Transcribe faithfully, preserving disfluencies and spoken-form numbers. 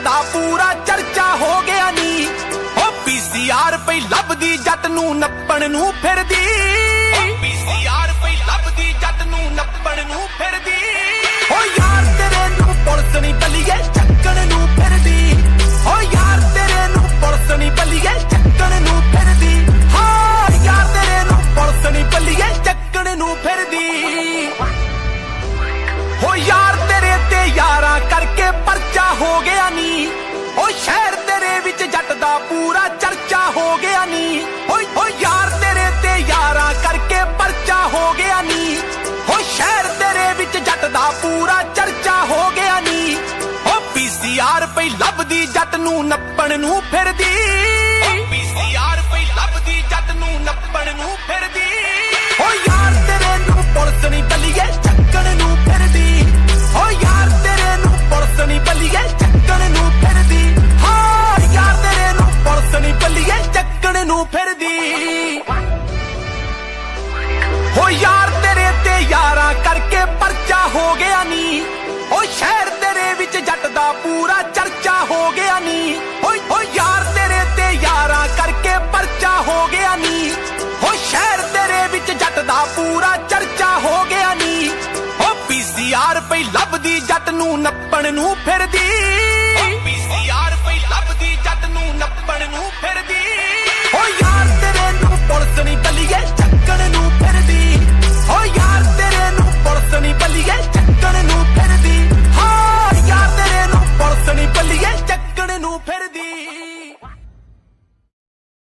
ਦਾ ਪੂਰਾ ਚਰਚਾ ਹੋ ਗਿਆ ਨੀ। ਓ ਪੀਸੀਆਰ ਪਈ ਲੱਭਦੀ ਜੱਟ ਨੂੰ ਨੱਪਣ ਨੂੰ ਫਿਰਦੀ, ਪੀਸੀਆਰ ਪਈ ਲੱਭਦੀ ਜੱਟ ਨੂੰ ਨੱਪਣ ਨੂੰ ਫਿਰਦੀ। ਓ ਯਾਰ ਤੇਰੇ ਨੂੰ ਪੁਲਿਸ ਨਹੀਂ ਬੱਲੀਏ ਚੱਕਣ ਨੂੰ ਫਿਰਦੀ, ਓ ਯਾਰ ਤੇਰੇ ਨੂੰ ਪੁਲਿਸ ਨਹੀਂ ਬੱਲੀਏ ਚੱਕਣ ਨੂੰ ਫਿਰਦੀ। ਹਾਂ ਯਾਰ ਤੇਰੇ ਨੂੰ ਪੁਲਿਸ ਨਹੀਂ ਬੱਲੀਏ ਚੱਕਣ ਨੂੰ ਫਿਰਦੀ। ਓ ਯਾਰ ਤੇਰੇ ਤੇ ਯਾਰਾਂ ਕਰਕੇ ਪਰਚਾ ਹੋ ਗਿਆ ਨੀ। ਓ ਸ਼ਹਿਰ ਤੇਰੇ ਵਿੱਚ ਜੱਟ ਦਾ ਪੂਰਾ ਚਰਚਾ ਹੋ ਗਿਆ ਨੀ। ਓ ਓ ਯਾਰ ਤੇਰੇ ਤੇ ਯਾਰਾਂ ਕਰਕੇ ਪਰਚਾ ਹੋ ਗਿਆ ਨੀ। ਓ ਸ਼ਹਿਰ ਤੇਰੇ ਵਿੱਚ ਜੱਟ ਦਾ ਪੂਰਾ ਚਰਚਾ ਹੋ ਗਿਆ ਨੀ। ਓ ਪੀਸੀਆਰ ਪਈ ਲੱਭਦੀ ਜੱਟ ਨੂੰ ਨੱਪਣ ਨੂੰ ਫਿਰਦੀ, ਪੀਸੀਆਰ ਪਈ ਲੱਭਦੀ ਜੱਟ ਨੂੰ ਨੱਪਣ ਨੂੰ ਫਿਰਦੀ। ਓ ਯਾਰ ਤੇਰੇ ਨੂੰ ਪੁਲਿਸ ਨਹੀਂ ਬੱਲੀਏ ਚੱਕਣ ਨੂੰ ਫਿਰਦੀ, ਓ ਯਾਰ ਤੇਰੇ ਨੂੰ ਪੁਲਿਸ ਨਹੀਂ ਬੱਲੀਏ ਚੱਕਣ ਨੂੰ ਫਿਰਦੀ। ਹਾਂ ਯਾਰ ਤੇਰੇ ਨੂੰ ਪੁਲਿਸ ਨਹੀਂ ਬੱਲੀਏ ਚੱਕਣ ਨੂੰ ਫਿਰਦੀ। ਓ ਯਾਰ ਤੇਰੇ ਤੇ ਯਾਰਾਂ ਕਰਕੇ ਪਰਚਾ ਹੋ ਗਿਆ ਨੀ। ਓ ਸ਼ਹਿਰ ਤੇਰੇ ਵਿੱਚ ਜੱਟ ਦਾ ਪੂਰਾ ਚਰਚਾ ਹੋ ਗਿਆ ਨੀ। ਓ ਓ ਯਾਰ ਤੇਰੇ ਤੇ ਯਾਰਾਂ ਕਰਕੇ ਪਰਚਾ ਹੋ ਗਿਆ ਨੀ। ਓ ਸ਼ਹਿਰ ਤੇਰੇ ਵਿੱਚ ਜੱਟ ਦਾ ਪੂਰਾ ਚਰਚਾ ਹੋ ਗਿਆ ਨੀ। ਓ ਪੀਸੀਆਰ ਪਈ ਲੱਭਦੀ ਜੱਟ ਨੂੰ ਨੱਪਣ ਨੂੰ ਫਿਰਦੀ, ਪੀਸੀਆਰ ਪਈ ਲੱਭਦੀ ਜੱਟ ਨੂੰ ਨੱਪਣ ਨੂੰ ਫਿਰਦੀ। ਓ ਯਾਰ ਤੇਰੇ ਨੂੰ ਪੁਲਿਸ ਨਹੀਂ